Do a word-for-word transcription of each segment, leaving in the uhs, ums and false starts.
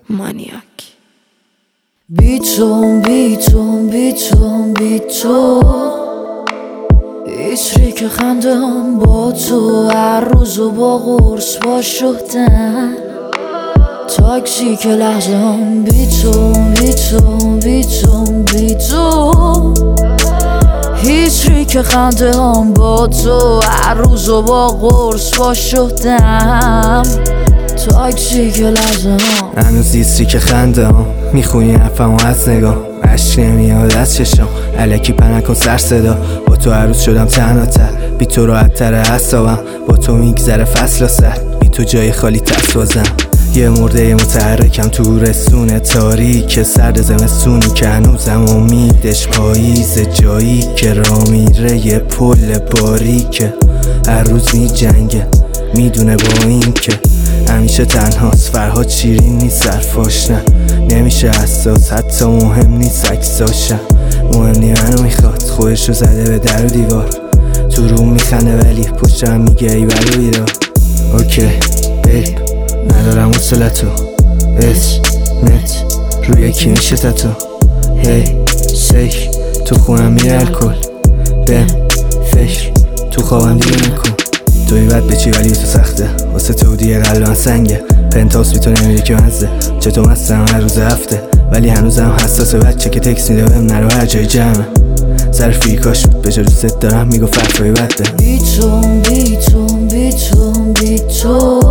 مانیاک. بی تو بی تو بی تو بی تو هیچ که خنده هم با تو، هر روزو با قرص با شدن تاکسی که لحظه هم بی تو بی تو بی تو بی تو هیچ که خنده هم با تو، هر روزو با قرص با شدن تاکسی که لحظه هم هنوز ایسری که خنده هم میخونی حرفمو از نگاه، عشق نمیاد از چشم الکی پنکن سر صدا. با تو هر روز شدم تنها تر، بی تو راحت تر حسابم، با تو میگذره فصل و سر، بی تو جای خالی تر سازم. یه مرده متحرکم تو رسونه تاریک سرد زمستونی که هنوزم امیدش پاییز، جایی که را میره یه پل باریکه، هر روز می جنگه میدونه با این که همیشه تنهاست. فرهاد شیرین نیست حرفاش، نه نمیشه حساس، حتی مهم نیست عکساشم. مهم نی منو میخواد، خودشو زده به در و دیوار، تو روم میخنده ولی پشتم میگه ای بر و بیدار. اوکی بیب ندارم وصلتو، اسمت روی کی میشه تتو، هی شیک تو خونم میره الکل، بهم فکر تو خوابم دیگه نکن. توی بد بچی ولی تو سخته، واسه تو دیگه قلبم سنگه، پنتاس بی تو نمیده که مزده، چطور مستم هر روز هفته ولی هنوزم حساسه. بچه که تکس میده بهم نرو هر جای جمعه، سر فیکاش بود به جا دوست دارم میگو فرقای بده. بی تو بی تو بی تو بی تو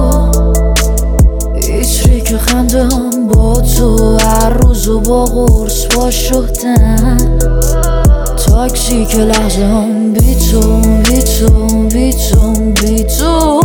هیچ که خنده هم با تو، هر روزو با قرص با شدن تاکسی که لحظه هم بی تو بی تو بی تو بی تو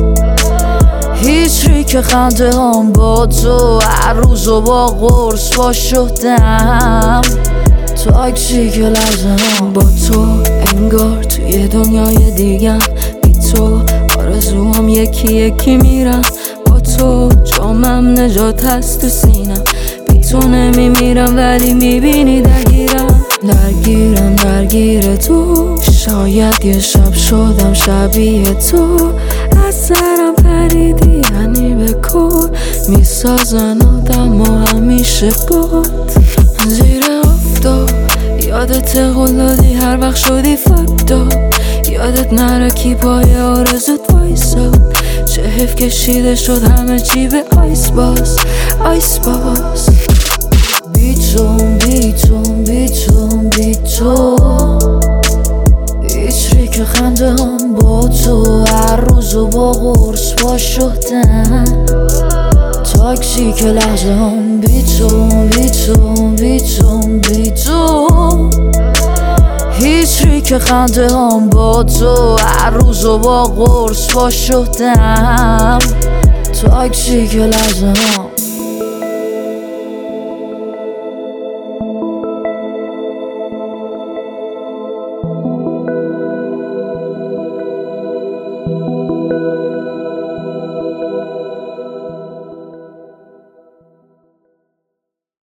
هیچ که خنده هم با تو، هر روزو با قرص با شدن تاکسی که لحظه هم با تو انگار توی دنیای دیگم، بی تو آرزوام یکی یکی میرم، با تو جامم نجات هست تو سینم، بی تو نمیمیرم ولی میبینی درگیرم درگیرم درگیر تو. شاید یه شب شدم شبیه تو، از سرم پریدی یعنی به کل میسازن آدم و همیشه باد زیر افتاد. یادت قول دادی هر وقت شدی فکتا، یادت نره کی پای آرزوت وایساد، چه حیف کشیده شد همه چی به آیس باز آیس باز. بی تو بی تو بی تو بی تو هیچ که خنده هم با تو، هر روزو با قرص با شدن تاکسی که لحظه هم بی تو بی تو بی تو بی تو هیچ که خنده هم با تو، هر روزو با قرص با شدن تاکسی که لحظه هم